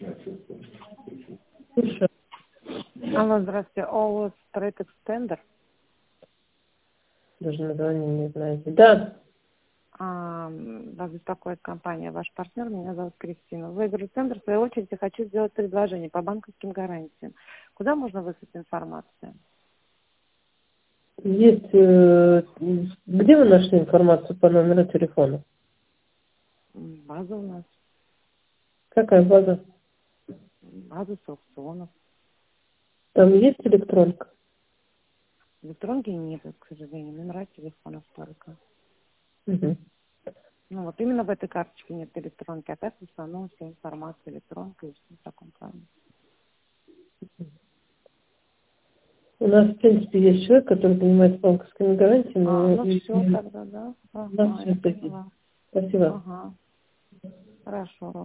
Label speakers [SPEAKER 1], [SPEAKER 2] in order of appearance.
[SPEAKER 1] Слушай,
[SPEAKER 2] Алло, здравствуйте. ООО «Стрейт Экстендер».
[SPEAKER 1] даже название не знаете. Да,
[SPEAKER 2] Вас беспокоит компания «Ваш партнер». Меня зовут Кристина. В Центр, в свою очередь, я хочу сделать предложение по банковским гарантиям. Куда можно выслать информацию?
[SPEAKER 1] есть... где вы нашли информацию по номеру телефона?
[SPEAKER 2] База у нас,
[SPEAKER 1] Какая база?
[SPEAKER 2] база с аукционов.
[SPEAKER 1] Там есть электронка?
[SPEAKER 2] Электронки нет, к сожалению, номера телефонов только.
[SPEAKER 1] Угу.
[SPEAKER 2] Ну вот именно в этой карточке нет электронки, а так в основном вся информация электронка и все в таком плане.
[SPEAKER 1] У нас, в принципе, есть человек, который занимается банковскими гарантиями.
[SPEAKER 2] Ну
[SPEAKER 1] И
[SPEAKER 2] все тогда, да?
[SPEAKER 1] у нас
[SPEAKER 2] Ага,
[SPEAKER 1] все
[SPEAKER 2] я
[SPEAKER 1] такие.
[SPEAKER 2] поняла.
[SPEAKER 1] Спасибо.
[SPEAKER 2] Ага, хорошо.